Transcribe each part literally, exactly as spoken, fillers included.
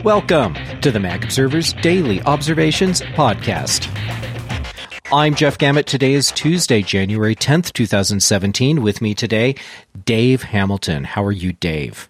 Welcome to the Mac Observer's Daily Observations Podcast. I'm Jeff Gamet. Today is Tuesday, January tenth, twenty seventeen. With me today, Dave Hamilton. How are you, Dave?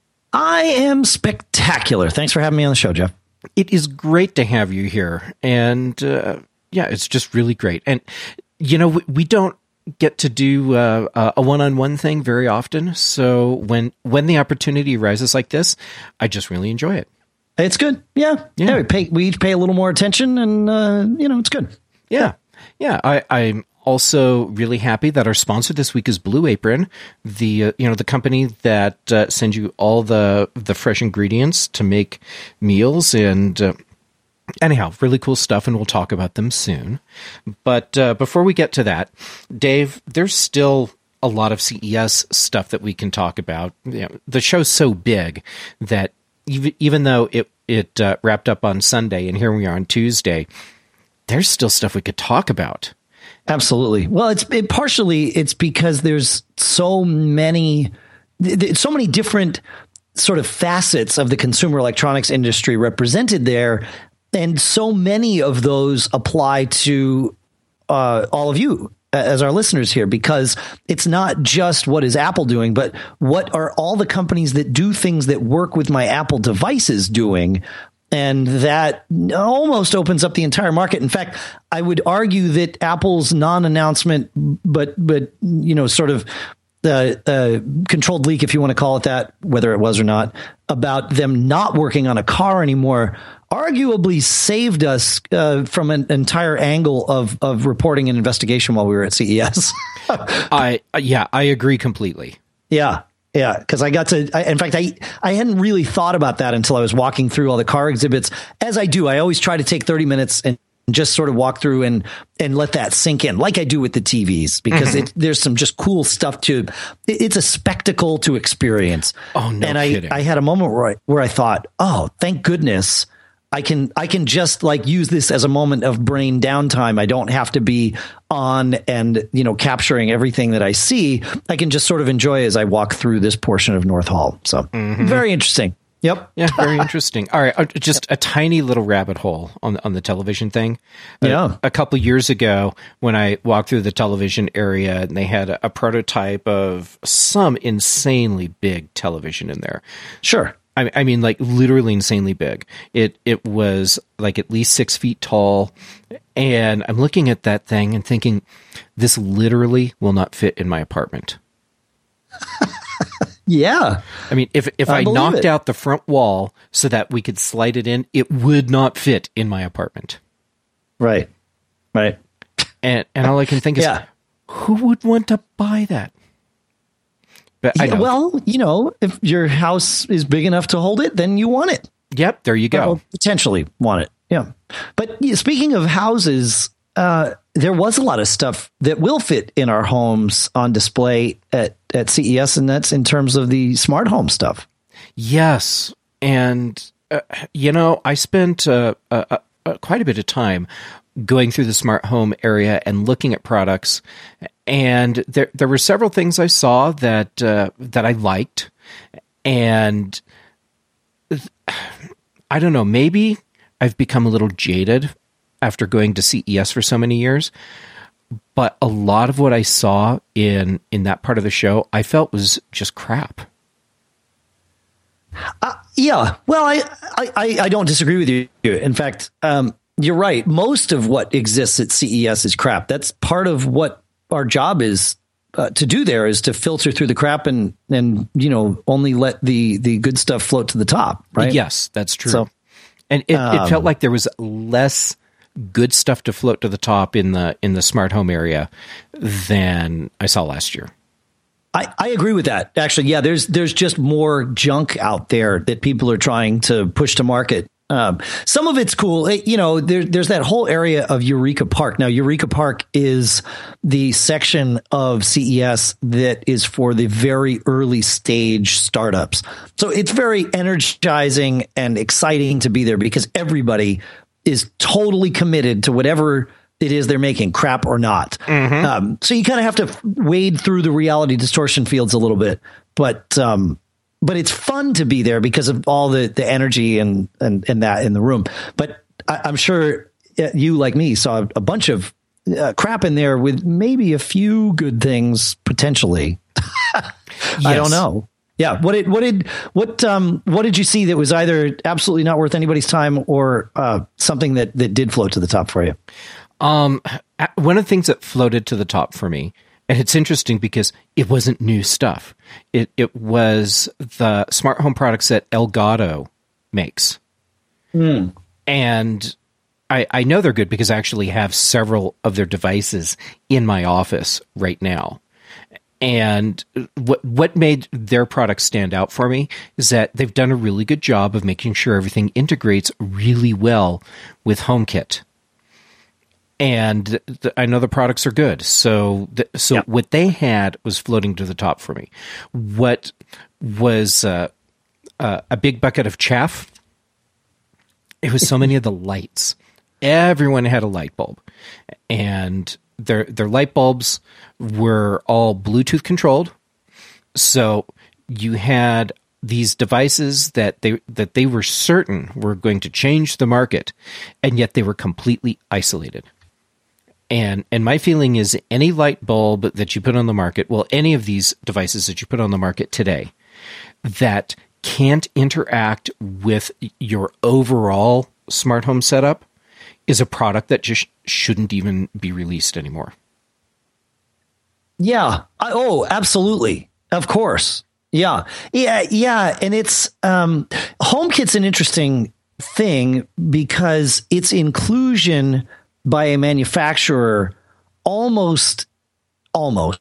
I am spectacular. Thanks for having me on the show, Jeff. It is great to have you here. And uh, yeah, it's just really great. And, you know, we, we don't get to do uh, a one-on-one thing very often. So when when the opportunity arises like this, I just really enjoy it. It's good. Yeah. Yeah. yeah we, pay, we each pay a little more attention and, uh, you know, it's good. Yeah. Yeah. I, I'm also really happy that our sponsor this week is Blue Apron, the, uh, you know, the company that uh, sends you all the, the fresh ingredients to make meals. And uh, anyhow, really cool stuff. And we'll talk about them soon. But uh, before we get to that, Dave, there's still a lot of C E S stuff that we can talk about. You know, the show's so big that even, even though it, it uh, wrapped up on Sunday and here we are on Tuesday, there's still stuff we could talk about. Absolutely. Well, it's it, partially it's because there's so many, th- so many different sort of facets of the consumer electronics industry represented there. And so many of those apply to uh, all of you as our listeners here, because it's not just what is Apple doing, but what are all the companies that do things that work with my Apple devices doing? And that almost opens up the entire market. In fact, I would argue that Apple's non-announcement, but, but you know, sort of the uh, uh, controlled leak, if you want to call it that, whether it was or not, about them not working on a car anymore, arguably saved us uh, from an entire angle of of reporting and investigation while we were at C E S. I yeah, I agree completely. Yeah. Yeah, because I got to, I, in fact, I I hadn't really thought about that until I was walking through all the car exhibits. As I do, I always try to take thirty minutes and just sort of walk through and and let that sink in, like I do with the T Vs, because mm-hmm. it, there's some just cool stuff to, it, it's a spectacle to experience. Oh, no and kidding. I, I had a moment where I, where I thought, oh, thank goodness. I can I can just like use this as a moment of brain downtime. I don't have to be on and, you know, capturing everything that I see. I can just sort of enjoy as I walk through this portion of North Hall. So mm-hmm. very interesting. Yep. Yeah, very interesting. All right, just a tiny little rabbit hole on on the television thing. Yeah. A, a couple years ago, when I walked through the television area, and they had a, a prototype of some insanely big television in there. Sure. I, I mean, like literally insanely big. It it was like at least six feet tall, and I'm looking at that thing and thinking, this literally will not fit in my apartment. Yeah. I mean, if if I, I knocked it. out the front wall so that we could slide it in, it would not fit in my apartment. Right. Right. And and all I can think is, yeah. who would want to buy that? But I yeah, well, you know, if your house is big enough to hold it, then you want it. Yep, there you go. Well, potentially want it. Yeah. But yeah, speaking of houses, uh, there was a lot of stuff that will fit in our homes on display at, at C E S, and that's in terms of the smart home stuff. Yes. And, uh, you know, I spent uh, uh, uh, quite a bit of time going through the smart home area and looking at products. And there there were several things I saw that uh, that I liked. And th- I don't know, maybe I've become a little jaded after going to C E S for so many years. But a lot of what I saw in, in that part of the show, I felt was just crap. Uh, yeah. Well, I, I, I don't disagree with you. In fact, um, you're right. Most of what exists at C E S is crap. That's part of what our job is uh, to do there, is to filter through the crap and, and, you know, only let the, the good stuff float to the top. Right. Yes, that's true. So, and it, um, it felt like there was less good stuff to float to the top in the, in the smart home area than I saw last year. I, I agree with that. Actually, yeah, there's there's just more junk out there that people are trying to push to market. Um, some of it's cool. It, you know, there, there's that whole area of Eureka Park. Now, Eureka Park is the section of C E S that is for the very early stage startups. So it's very energizing and exciting to be there because everybody is totally committed to whatever it is they're making, crap or not. Mm-hmm. Um, so you kind of have to wade through the reality distortion fields a little bit. But um, but it's fun to be there because of all the, the energy and, and, and that in the room. But I, I'm sure you, like me, saw a bunch of uh, crap in there with maybe a few good things potentially. Yes. I don't know. Yeah. What did, what did, what, um, what did you see that was either absolutely not worth anybody's time or, uh, something that, that did float to the top for you? Um, one of the things that floated to the top for me, and it's interesting because it wasn't new stuff. It, it was the smart home products that Elgato makes. Mm. And I, I know they're good because I actually have several of their devices in my office right now. And what what made their products stand out for me is that they've done a really good job of making sure everything integrates really well with HomeKit. And th- I know the products are good. So th- so yep. What they had was floating to the top for me. What was uh, uh, a big bucket of chaff? It was so many of the lights. Everyone had a light bulb. And their their light bulbs were all Bluetooth controlled. So you had these devices that they that they were certain were going to change the market, and yet they were completely isolated. And and my feeling is any light bulb that you put on the market, well, any of these devices that you put on the market today that can't interact with your overall smart home setup is a product that just shouldn't even be released anymore. Yeah. I, oh, absolutely. Of course. Yeah. Yeah. Yeah. And it's, um, HomeKit's an interesting thing because its inclusion by a manufacturer almost, almost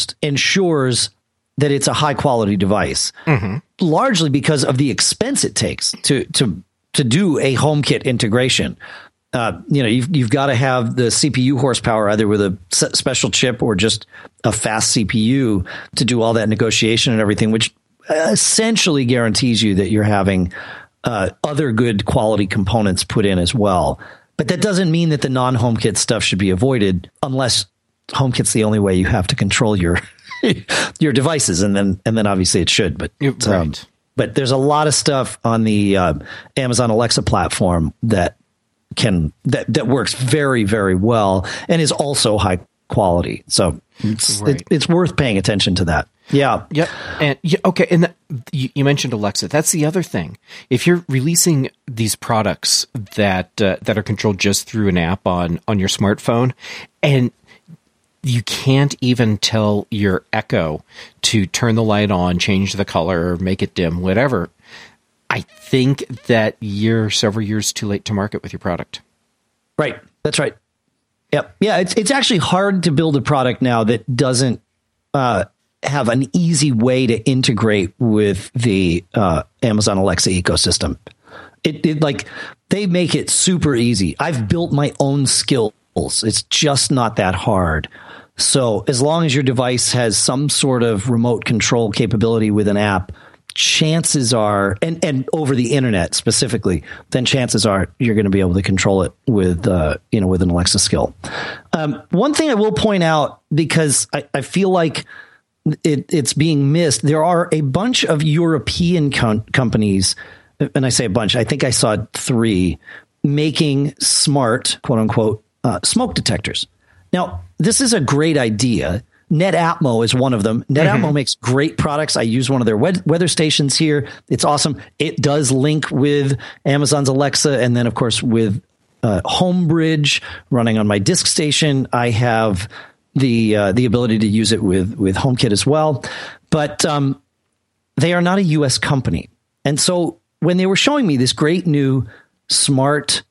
ensures that it's a high quality device, mm-hmm. largely because of the expense it takes to, to, to do a HomeKit integration. Uh, you know, you've, you've got to have the C P U horsepower either with a s- special chip or just a fast C P U to do all that negotiation and everything, which essentially guarantees you that you're having uh, other good quality components put in as well. But that doesn't mean that the non-HomeKit stuff should be avoided unless HomeKit's the only way you have to control your your devices, and then and then obviously it should. But right. um, but there's a lot of stuff on the uh, Amazon Alexa platform that. can that that works very, very well and is also high quality. So it's right. it, it's worth paying attention to that. Yeah. Yep. And yeah, okay. And that, you, you mentioned Alexa. That's the other thing. If you're releasing these products that uh, that are controlled just through an app on on your smartphone, and you can't even tell your Echo to turn the light on, change the color, make it dim, whatever. I think that you're several years too late to market with your product. Right. That's right. Yep. Yeah. It's it's actually hard to build a product now that doesn't uh, have an easy way to integrate with the uh, Amazon Alexa ecosystem. It, it like they make it super easy. I've built my own skills. It's just not that hard. So as long as your device has some sort of remote control capability with an app, chances are, and, and over the internet specifically, then chances are you're going to be able to control it with, uh, you know, with an Alexa skill. Um, one thing I will point out, because I, I feel like it, it's being missed, there are a bunch of European com- companies, and I say a bunch, I think I saw three, making smart, quote unquote, uh, smoke detectors. Now, this is a great idea. NetAtmo is one of them. NetAtmo mm-hmm. makes great products. I use one of their we- weather stations here. It's awesome. It does link with Amazon's Alexa, and then, of course, with uh, Homebridge running on my disk station. I have the uh, the ability to use it with with HomeKit as well. But um, they are not a U S company, and so when they were showing me this great new smart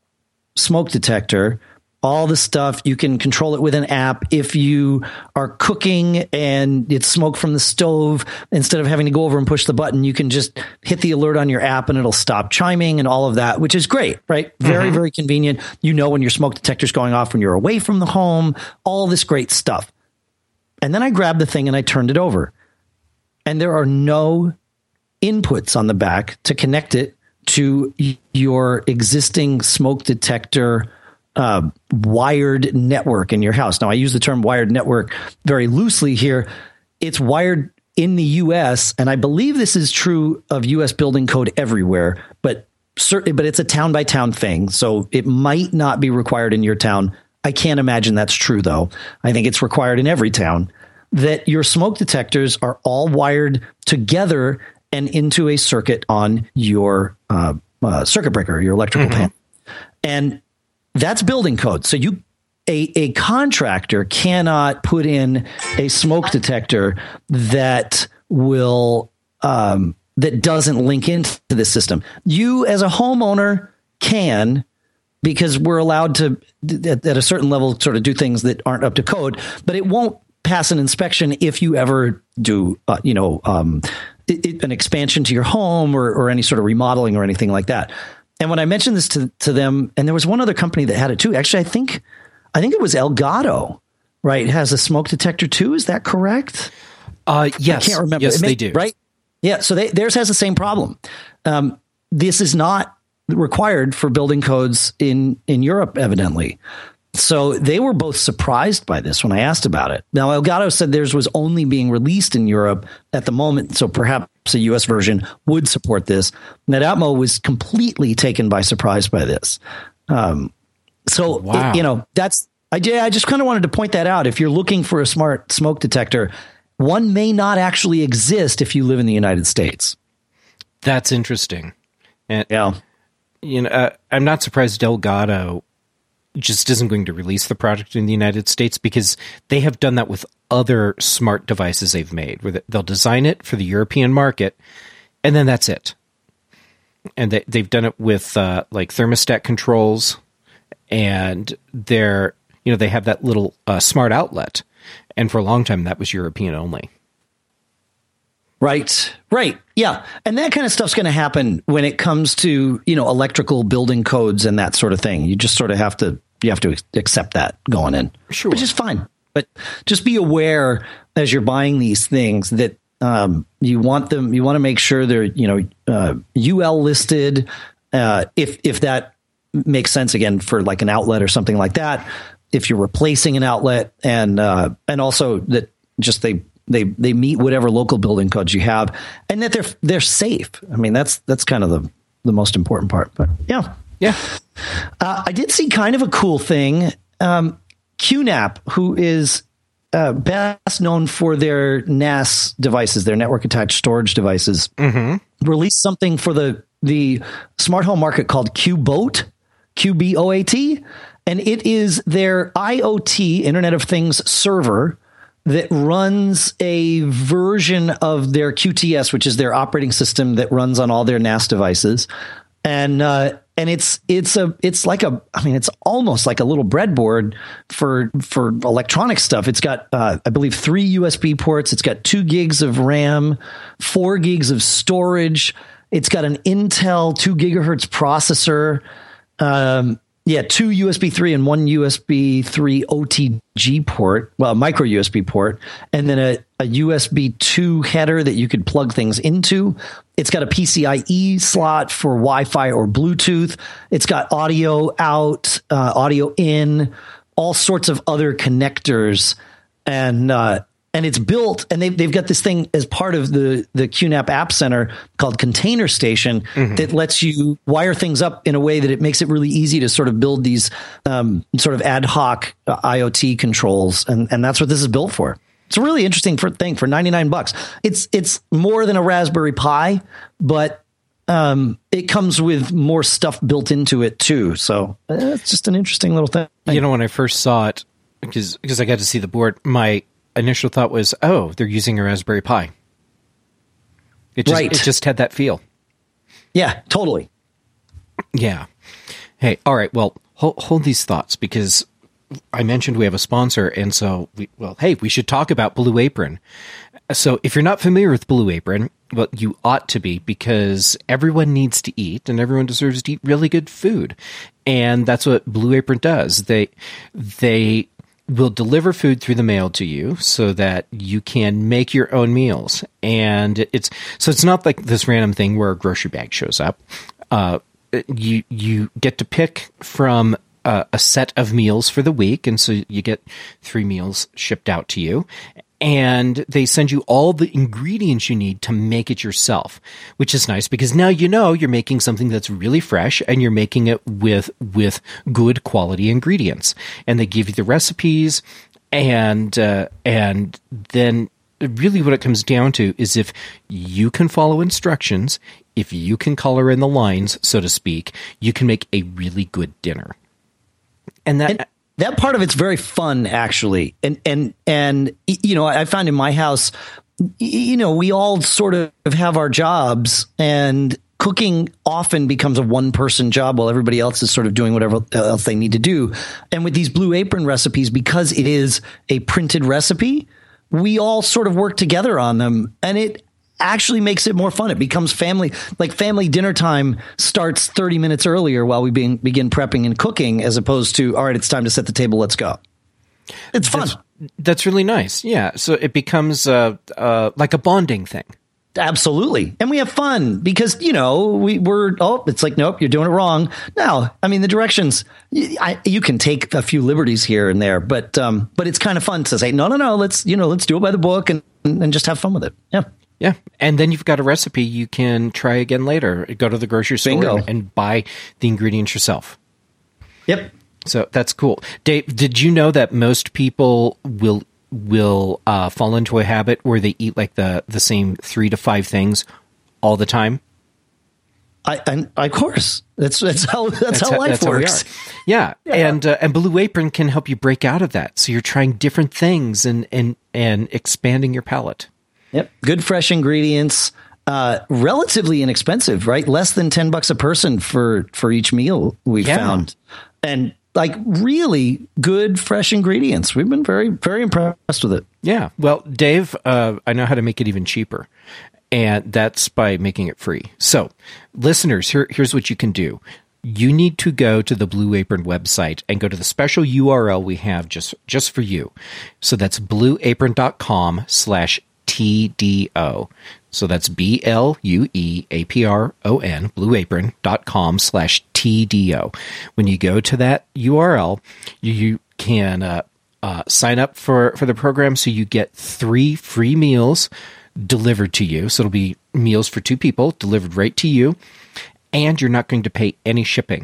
smoke detector, all the stuff, you can control it with an app. If you are cooking and it's smoke from the stove, instead of having to go over and push the button, you can just hit the alert on your app and it'll stop chiming and all of that, which is great, right? Very, mm-hmm. very convenient. You know when your smoke detector's going off when you're away from the home, all this great stuff. And then I grabbed the thing and I turned it over. And there are no inputs on the back to connect it to your existing smoke detector Uh, wired network in your house. Now, I use the term wired network very loosely here. It's wired in the U S, and I believe this is true of U S building code everywhere, but certainly, but it's a town by town thing. So it might not be required in your town. I can't imagine that's true, though. I think it's required in every town that your smoke detectors are all wired together and into a circuit on your uh, uh, circuit breaker, your electrical mm-hmm. panel. And that's building code. So you, a, a contractor cannot put in a smoke detector that will, um, that doesn't link into the system. You as a homeowner can, because we're allowed to, at, at a certain level, sort of do things that aren't up to code, but it won't pass an inspection if you ever do, uh, you know, um, it, it, an expansion to your home or, or any sort of remodeling or anything like that. And when I mentioned this to, to them, and there was one other company that had it too. Actually, I think, I think it was Elgato, right? It has a smoke detector too. Is that correct? Uh, yes. I can't remember. Yes, may, they do. Right? Yeah. So they, theirs has the same problem. Um, this is not required for building codes in, in Europe, evidently. So they were both surprised by this when I asked about it. Now, Elgato said theirs was only being released in Europe at the moment, so perhaps a U S version would support this. Netatmo was completely taken by surprise by this. Um, so, wow. it, you know, that's, I, I just kind of wanted to point that out. If you're looking for a smart smoke detector, one may not actually exist if you live in the United States. That's interesting. And, yeah. You know, uh, I'm not surprised Elgato just isn't going to release the product in the United States, because they have done that with other smart devices they've made, where they'll design it for the European market, and then that's it. And they, they've done it with uh, like thermostat controls, and they're, you know, they have that little uh, smart outlet, and for a long time that was European only. Right, right. Yeah. And that kind of stuff's going to happen when it comes to, you know, electrical building codes and that sort of thing. You just sort of have to, you have to accept that going in, sure. Which is fine. But just be aware as you're buying these things that um, you want them, you want to make sure they're, you know, uh, U L listed. Uh, if, if that makes sense, again, for like an outlet or something like that, if you're replacing an outlet, and, uh, and also that just they, They they meet whatever local building codes you have, and that they're they're safe. I mean, that's that's kind of the, the most important part. But yeah, yeah. Uh, I did see kind of a cool thing. Um, Q NAP, who is uh, best known for their N A S devices, their network attached storage devices, mm-hmm. released something for the the smart home market called QBOAT, Q B O A T, and it is their IoT, Internet of Things server, that runs a version of their Q T S, which is their operating system that runs on all their N A S devices. And, uh, and it's, it's a, it's like a, I mean, it's almost like a little breadboard for, for electronic stuff. It's got, uh, I believe three U S B ports. It's got two gigs of RAM, four gigs of storage. It's got an Intel two gigahertz processor. Um, Yeah, two U S B three and one U S B three O T G port, well, a micro U S B port, and then a, a U S B two header that you could plug things into. It's got a P C I E slot for Wi-Fi or Bluetooth. It's got audio out, uh, audio in, all sorts of other connectors, and uh, and it's built, and they've, they've got this thing as part of the, the Q NAP App Center called Container Station mm-hmm. that lets you wire things up in a way that it makes it really easy to sort of build these um, sort of ad hoc uh, IoT controls. And, and that's what this is built for. It's a really interesting for, thing for ninety-nine bucks. It's, it's more than a Raspberry Pi, but um, it comes with more stuff built into it too. So uh, it's just an interesting little thing. You know, when I first saw it, because, because I got to see the board, my initial thought was, oh, they're using a Raspberry Pi. It just, right. It just had that feel. Yeah, totally. Yeah. Hey, all right. Well, hold, hold these thoughts, because I mentioned we have a sponsor. And so, we, well, hey, we should talk about Blue Apron. So if you're not familiar with Blue Apron, well, you ought to be, because everyone needs to eat and everyone deserves to eat really good food. And that's what Blue Apron does. They, they, will deliver food through the mail to you so that you can make your own meals. And it's, so it's not like this random thing where a grocery bag shows up. Uh, you, you get to pick from a, a set of meals for the week. And so you get three meals shipped out to you. and they send you all the ingredients you need to make it yourself, which is nice because now you know you're making something that's really fresh and you're making it with with good quality ingredients. And they give you the recipes, and uh, and then really what it comes down to is if you can follow instructions, if you can color in the lines, so to speak, you can make a really good dinner. And that... And- That part of it's very fun, actually. And, and, and, you know, I found in my house, you know, we all sort of have our jobs, and cooking often becomes a one person job while everybody else is sort of doing whatever else they need to do. And with these Blue Apron recipes, because it is a printed recipe, we all sort of work together on them, and it actually makes it more fun. It becomes family, like family dinner time starts thirty minutes earlier while we begin, begin prepping and cooking, as opposed to, all right, it's time to set the table. Let's go. It's fun. That's, that's really nice. Yeah. So it becomes uh, uh, like a bonding thing. Absolutely. And we have fun because, you know, we we're, oh, it's like, nope, you're doing it wrong. No, I mean, the directions, I, you can take a few liberties here and there, but, um, but it's kind of fun to say, no, no, no, let's, you know, let's do it by the book and, and just have fun with it. Yeah. Yeah. And then you've got a recipe you can try again later. Go to the grocery store and, and buy the ingredients yourself. Yep. So that's cool. Dave, did you know that most people will will uh, fall into a habit where they eat like the, the same three to five things all the time? I, and of course, that's that's how that's, that's how, how life that's works. How yeah. yeah, and uh, and Blue Apron can help you break out of that. So you're trying different things and and and expanding your palate. Yep. Good, fresh ingredients, uh, relatively inexpensive, right? Less than ten bucks a person for, for each meal we've yeah. found. And like really good, fresh ingredients. We've been very, very impressed with it. Yeah. Well, Dave, uh, I know how to make it even cheaper, and that's by making it free. So listeners, here, here's what you can do. You need to go to the Blue Apron website and go to the special U R L we have just, just for you. So that's blueapron.com slash T D O. So that's B L U E A P R O N, blueapron.com slash T D O. When you go to that U R L, you, you can uh, uh, sign up for, for the program, so you get three free meals delivered to you. So it'll be meals for two people delivered right to you, and you're not going to pay any shipping.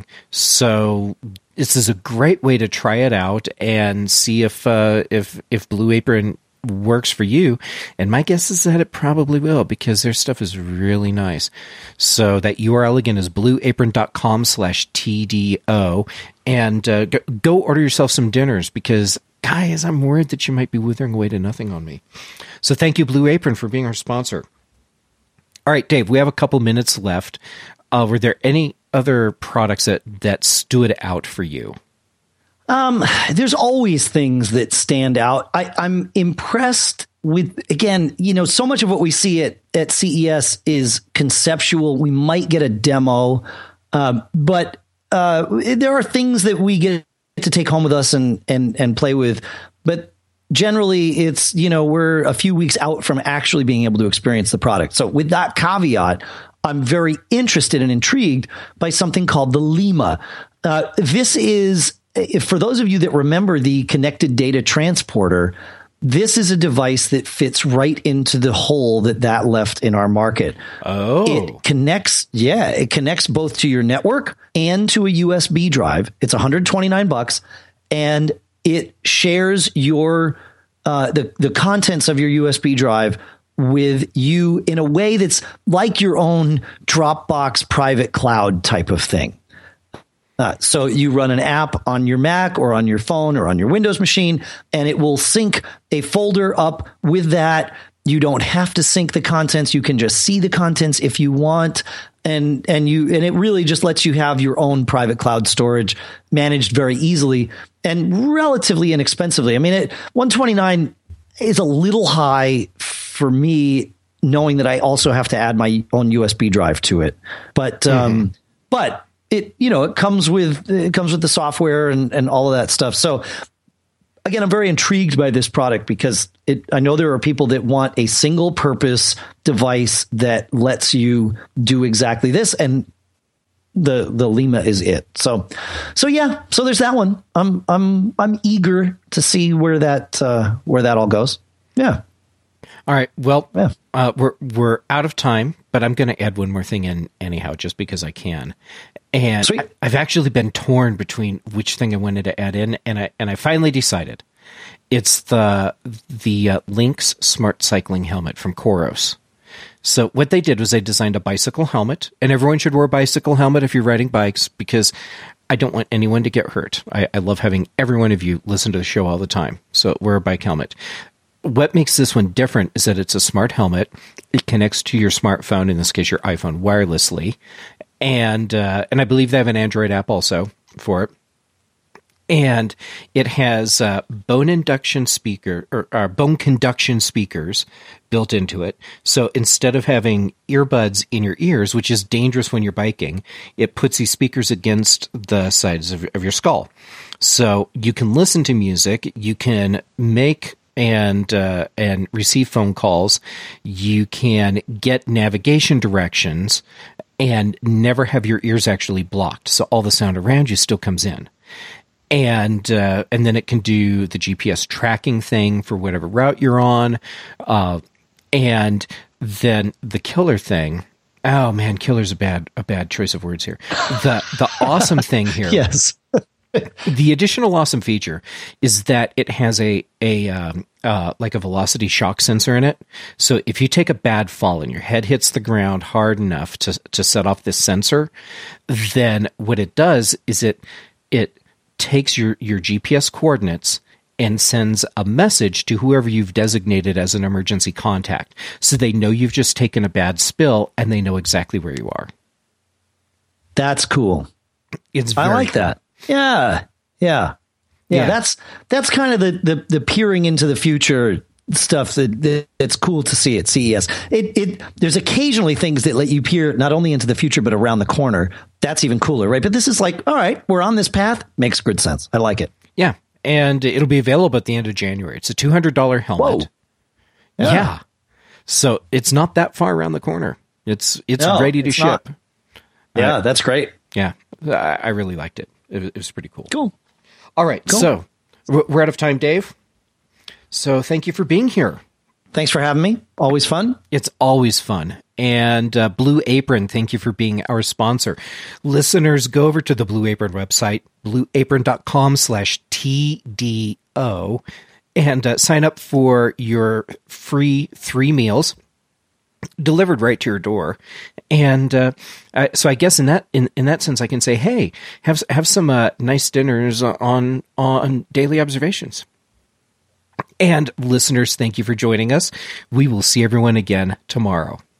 So this is a great way to try it out and see if uh, if if Blue Apron works for you. And my guess is that it probably will, because their stuff is really nice. So that U R L again is blueapron.com slash TDO. And uh, go, go order yourself some dinners, because guys, I'm worried that you might be withering away to nothing on me. So thank you, Blue Apron, for being our sponsor. All right, Dave, we have a couple minutes left. Uh, were there any other products that, that stood out for you? Um, there's always things that stand out. I, I'm impressed with, again, you know, so much of what we see at, at C E S is conceptual. We might get a demo, um, but uh, there are things that we get to take home with us and, and, and play with. But generally, it's, you know, we're a few weeks out from actually being able to experience the product. So with that caveat, I'm very interested and intrigued by something called the Lima. Uh, this is, for those of you that remember the connected data transporter, this is a device that fits right into the hole that that left in our market. Oh, it connects. Yeah, it connects both to your network and to a U S B drive. It's one hundred twenty-nine bucks, and it shares your uh, the the contents of your U S B drive with you in a way that's like your own Dropbox private cloud type of thing. Uh, so you run an app on your Mac or on your phone or on your Windows machine, and it will sync a folder up with that. You don't have to sync the contents. You can just see the contents if you want. And, and you, and it really just lets you have your own private cloud storage managed very easily and relatively inexpensively. I mean, it, one hundred twenty-nine is a little high for me, knowing that I also have to add my own U S B drive to it. But, mm-hmm. um, but, It, you know, it comes with it comes with the software and, and all of that stuff. So again, I'm very intrigued by this product because it, I know there are people that want a single purpose device that lets you do exactly this. And the, the Lima is it. So, so yeah, so there's that one. I'm, I'm, I'm eager to see where that, uh, where that all goes. Yeah. All right. Well, Yeah. uh, we're we're out of time, but I'm going to add one more thing in anyhow, just because I can. And Sweet. I, I've actually been torn between which thing I wanted to add in, and I and I finally decided it's the the uh, Lynx Smart Cycling Helmet from Coros. So what they did was they designed a bicycle helmet, and everyone should wear a bicycle helmet if you're riding bikes, because I don't want anyone to get hurt. I, I love having every one of you listen to the show all the time. So wear a bike helmet. What makes this one different is that it's a smart helmet. It connects to your smartphone, in this case your iPhone, wirelessly. And uh, and I believe they have an Android app also for it. And it has uh, bone induction speaker or uh, bone conduction speakers built into it. So instead of having earbuds in your ears, which is dangerous when you're biking, it puts these speakers against the sides of, of your skull. So you can listen to music, you can make and uh, and receive phone calls, you can get navigation directions, and never have your ears actually blocked. So all the sound around you still comes in. And uh, and then it can do the G P S tracking thing for whatever route you're on. Uh, and then the killer thing. Oh man, killer's a bad a bad choice of words here. The the awesome thing here. Yes. The additional awesome feature is that it has a a um, uh, like a velocity shock sensor in it. So if you take a bad fall and your head hits the ground hard enough to to set off this sensor, then what it does is it it takes your, your G P S coordinates and sends a message to whoever you've designated as an emergency contact. So they know you've just taken a bad spill and they know exactly where you are. That's cool. It's very I like cool. that. Yeah. Yeah. Yeah. Yeah. That's, that's kind of the, the, the peering into the future stuff that, that it's cool to see at C E S. It, it, there's occasionally things that let you peer not only into the future, but around the corner. That's even cooler, right? But this is like, all right, we're on this path. Makes good sense. I like it. Yeah. And it'll be available at the end of January. It's a two hundred dollars helmet. Whoa. Yeah. Yeah. So it's not that far around the corner. It's, it's No, ready to it's ship. not. Yeah. Uh, That's great. Yeah. I, I really liked it. It, it was pretty cool. Cool. All right. Cool. So we're we're out of time, Dave. So thank you for being here. Thanks for having me. Always fun. It's always fun. And uh, Blue Apron, thank you for being our sponsor. Listeners, go over to the Blue Apron website, blueapron.com slash TDO, and uh, sign up for your free three meals delivered right to your door. And uh, I, so I guess in that in, in that sense, I can say, hey, have have some uh, nice dinners on on Daily Observations. And listeners, thank you for joining us. We will see everyone again tomorrow.